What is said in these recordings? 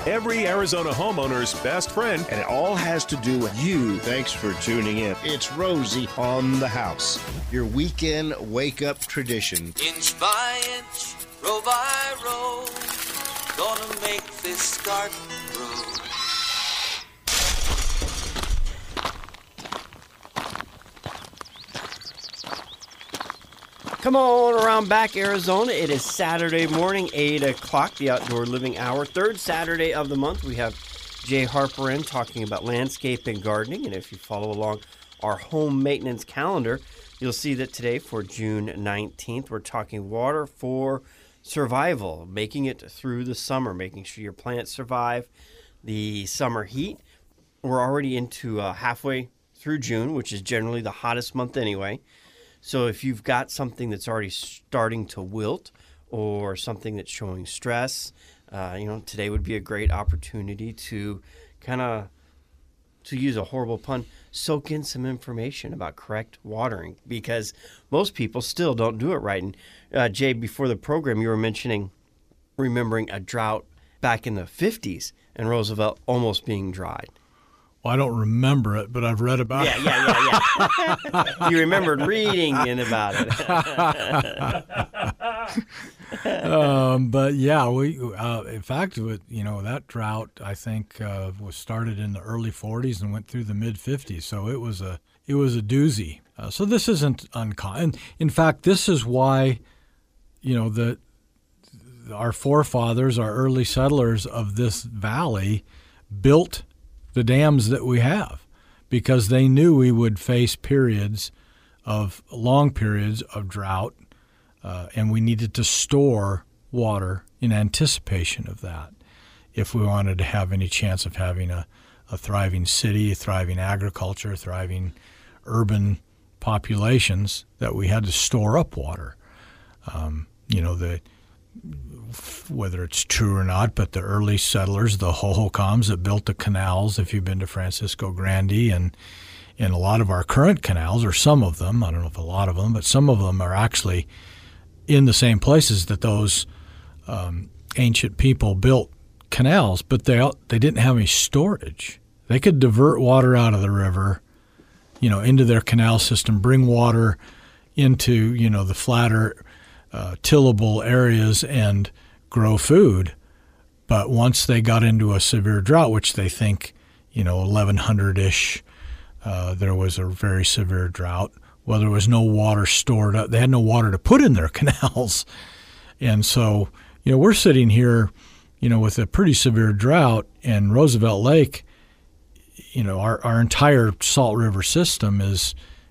every Arizona homeowner's best friend. And it all has to do with you. Thanks for tuning in. It's Rosie on the House, your weekend wake-up tradition. Inch by inch, row by row, gonna make this garden grow. Come on around back, Arizona. It is Saturday morning, 8 o'clock, the Outdoor Living Hour. Third Saturday of the month. We have Jay Harper in talking about landscape and gardening. And if you follow along our home maintenance calendar, you'll see that today for June 19th, we're talking water for survival, making it through the summer, making sure your plants survive the summer heat. We're already into halfway through June, which is generally the hottest month anyway. So if you've got something that's already starting to wilt or something that's showing stress, today would be a great opportunity to to use a horrible pun, soak in some information about correct watering, because most people still don't do it right. And Jay, before the program, you were remembering a drought back in the 50s and Roosevelt almost being dried. Well, I don't remember it, but I've read about it. Yeah. You remembered reading about it. But yeah, we in fact, that drought I think was started in the early 40s and went through the mid 50s. So it was a doozy. So this isn't uncommon. In fact, this is why, our forefathers, our early settlers of this valley, built the dams that we have, because they knew we would face long periods of drought, and we needed to store water in anticipation of that if we wanted to have any chance of having a thriving city, a thriving agriculture, thriving urban populations, that we had to store up water. Whether it's true or not, but the early settlers, the Hohokams that built the canals, if you've been to Francisco Grande, and a lot of our current canals, or some of them, I don't know if a lot of them, but some of them are actually in the same places that those ancient people built canals, but they didn't have any storage. They could divert water out of the river, into their canal system, bring water into, the flatter, tillable areas and grow food. But once they got into a severe drought, which they think, 1100-ish, there was a very severe drought. Well, there was no water stored up. They had no water to put in their canals. And so, we're sitting here, with a pretty severe drought, and Roosevelt Lake, our entire Salt River system is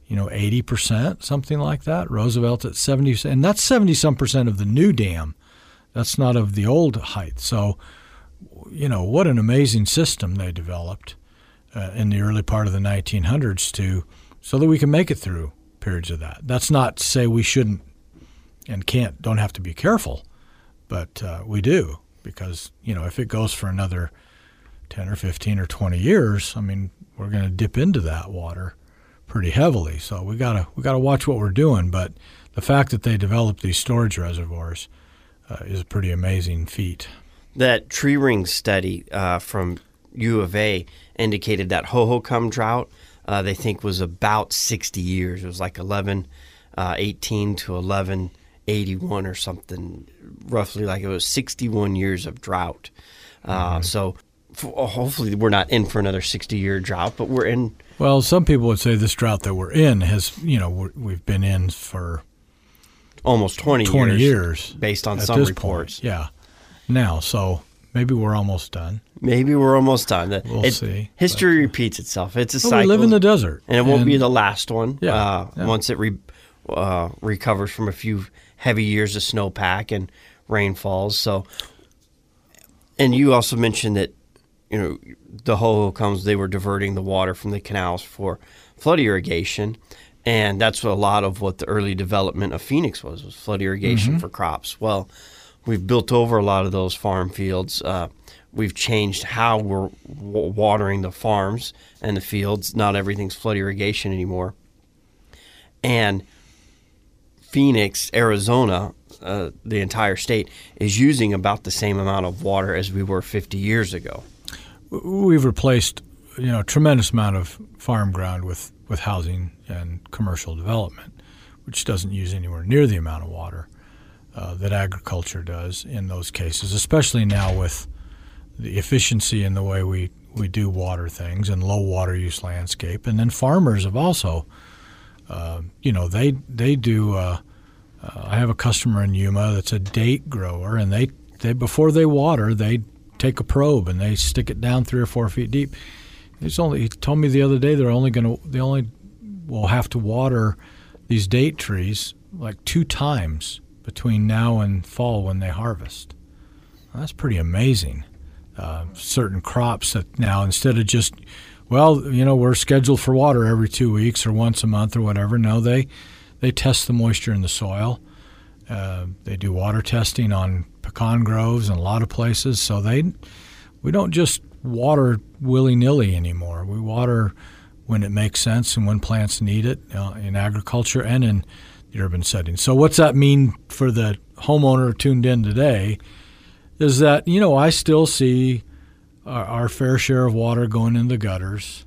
80%, something like that. Roosevelt's at 70%, and that's 70-some% of the new dam. That's not of the old height. So, what an amazing system they developed in the early part of the 1900s so that we can make it through periods of that. That's not to say we shouldn't and don't have to be careful, but we do, because, if it goes for another 10 or 15 or 20 years, we're going to dip into that water pretty heavily. So we gotta watch what we're doing. But the fact that they developed these storage reservoirs is a pretty amazing feat. That tree ring study from U of A indicated that Hohokam drought they think was about 60 years. It was like 1118 to 1181 or something, roughly. Like it was 61 years of drought. So hopefully we're not in for another 60-year drought, but we're in. Well, some people would say this drought that we're in has, we've been in for almost 20 years based on some reports. Point, yeah. Now, so maybe we're almost done. We'll see. History repeats itself. It's a cycle. We live in the desert. And it won't be the last one. Yeah. Once it recovers from a few heavy years of snowpack and rainfalls. So, and you also mentioned that, the Hohokams, they were diverting the water from the canals for flood irrigation. And that's a lot of what the early development of Phoenix was flood irrigation for crops. Well, we've built over a lot of those farm fields. We've changed how we're watering the farms and the fields. Not everything's flood irrigation anymore. And Phoenix, Arizona, the entire state, is using about the same amount of water as we were 50 years ago. We've replaced a tremendous amount of farm ground with housing and commercial development, which doesn't use anywhere near the amount of water that agriculture does in those cases, especially now with the efficiency in the way we do water things and low water use landscape. And then farmers have also, they do. I have a customer in Yuma that's a date grower, and they before they water, they take a probe and they stick it down 3 or 4 feet deep. He told me the other day they only will have to water these date trees like 2 times between now and fall when they harvest. That's pretty amazing. Certain crops that now, instead of just, we're scheduled for water every 2 weeks or once a month or whatever. No, they test the moisture in the soil. They do water testing on pecan groves in a lot of places. So we don't just water willy-nilly anymore. We water when it makes sense and when plants need it in agriculture and in the urban setting. So what's that mean for the homeowner tuned in today is that, I still see our fair share of water going in the gutters.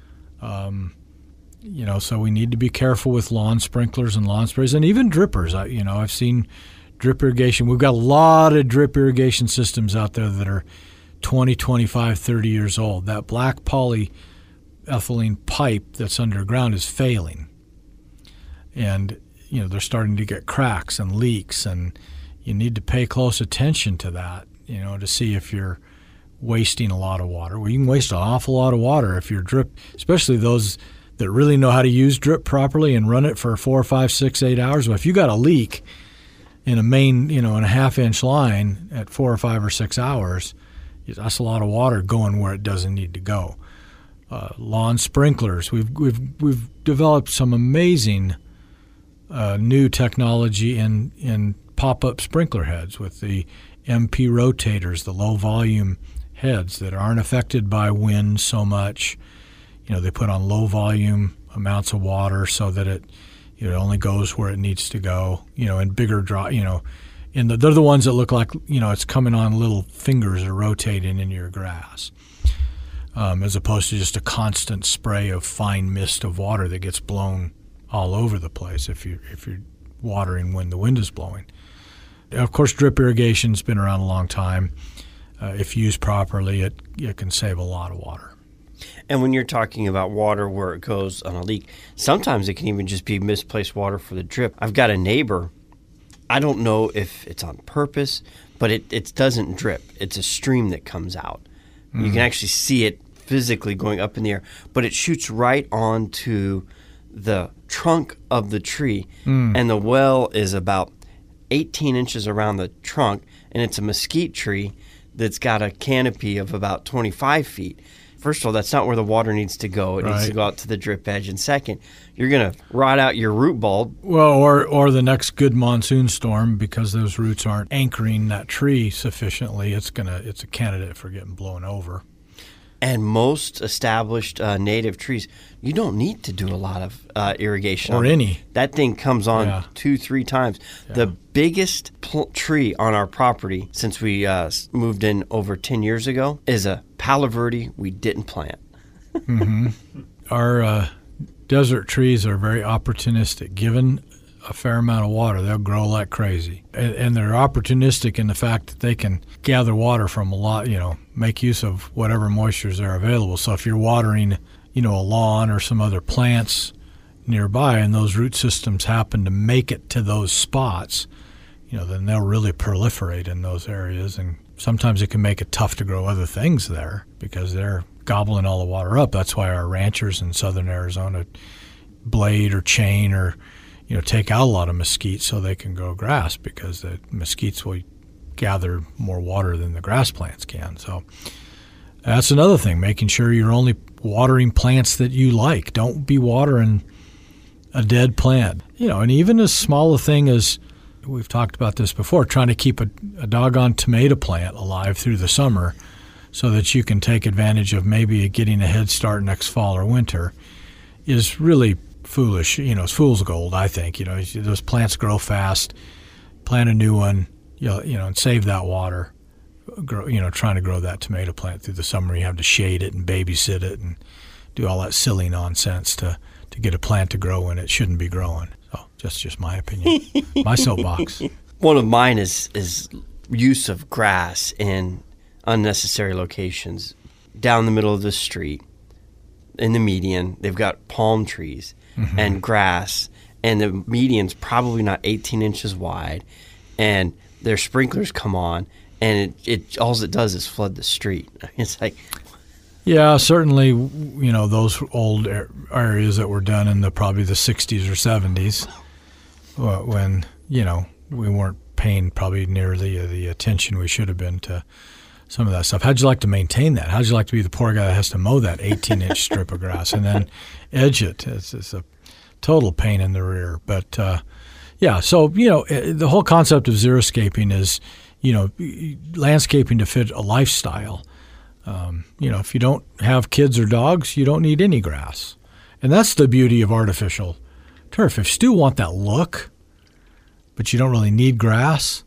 So we need to be careful with lawn sprinklers and lawn sprays and even drippers. I've seen drip irrigation. We've got a lot of drip irrigation systems out there that are 20, 25, 30 years old. That black polyethylene pipe that's underground is failing. And, they're starting to get cracks and leaks, and you need to pay close attention to that, to see if you're wasting a lot of water. Well, you can waste an awful lot of water if you're drip, especially those that really know how to use drip properly and run it for 4, 5, 6, 8 hours. Well, if you got a leak in a main, in a half-inch line at 4 or 5 or 6 hours, that's a lot of water going where it doesn't need to go. Lawn sprinklers. We've developed some amazing new technology in pop-up sprinkler heads with the MP rotators, the low-volume heads that aren't affected by wind so much. They put on low-volume amounts of water so that it only goes where it needs to go. And bigger draw. They're the ones that look like it's coming on little fingers or rotating in your grass, as opposed to just a constant spray of fine mist of water that gets blown all over the place if you're watering when the wind is blowing. Of course, drip irrigation's been around a long time. If used properly, it can save a lot of water. And when you're talking about water where it goes on a leak, sometimes it can even just be misplaced water for the drip. I've got a neighbor. I don't know if it's on purpose, but it doesn't drip. It's a stream that comes out. You can actually see it physically going up in the air, but it shoots right onto the trunk of the tree, and the well is about 18 inches around the trunk, and it's a mesquite tree that's got a canopy of about 25 feet. First of all, that's not where the water needs to go. It needs to go out to the drip edge. And second, you're going to rot out your root bulb. Well, or the next good monsoon storm, because those roots aren't anchoring that tree sufficiently, it's a candidate for getting blown over. And most established native trees, you don't need to do a lot of irrigation. Or any. That thing comes on 2-3 times. Yeah. The biggest tree on our property since we moved in over 10 years ago is a Palo Verde we didn't plant. Mm-hmm. Our desert trees are very opportunistic. Given a fair amount of water, they'll grow like crazy. And they're opportunistic in the fact that they can gather water from a lot, make use of whatever moistures are available. So if you're watering, a lawn or some other plants nearby and those root systems happen to make it to those spots, then they'll really proliferate in those areas. And sometimes it can make it tough to grow other things there because they're gobbling all the water up. That's why our ranchers in southern Arizona blade or chain or take out a lot of mesquite so they can grow grass, because the mesquites will gather more water than the grass plants can. So that's another thing, making sure you're only watering plants that you like. Don't be watering a dead plant. And even as small a thing as, we've talked about this before, trying to keep a doggone tomato plant alive through the summer so that you can take advantage of maybe getting a head start next fall or winter is really foolish. It's fool's gold, I think. Those plants grow fast. plant a new one, and save that water. Trying to grow that tomato plant through the summer, you have to shade it and babysit it and do all that silly nonsense to get a plant to grow when it shouldn't be growing. So just my opinion, my soapbox. One of mine is use of grass in unnecessary locations. Down the middle of the street, in the median, they've got palm trees and grass, and the median's probably not 18 inches wide, and their sprinklers come on, and it all it does is flood the street. It's like, yeah, certainly, those old areas that were done in probably the 60s or 70s, when we weren't paying probably nearly the attention we should have been to some of that stuff. How'd you like to maintain that? How'd you like to be the poor guy that has to mow that 18-inch strip of grass and then edge it? It's a total pain in the rear. But so the whole concept of xeriscaping is landscaping to fit a lifestyle. If you don't have kids or dogs, you don't need any grass. And that's the beauty of artificial turf. If you still want that look, but you don't really need grass,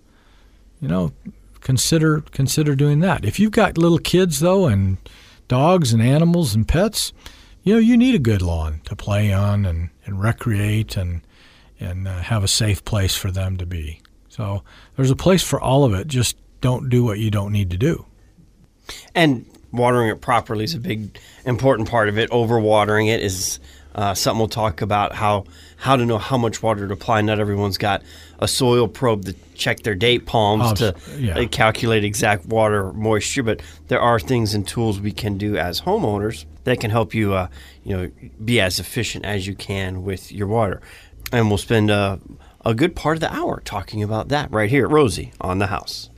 consider doing that. If you've got little kids, though, and dogs and animals and pets, you need a good lawn to play on and recreate and have a safe place for them to be. So there's a place for all of it. Just don't do what you don't need to do. And watering it properly is a big, important part of it. Overwatering it is something we'll talk about, how to know how much water to apply. Not everyone's got a soil probe to check their date palms to calculate exact water moisture, but there are things and tools we can do as homeowners that can help you be as efficient as you can with your water. And we'll spend a good part of the hour talking about that right here at Rosie on the House.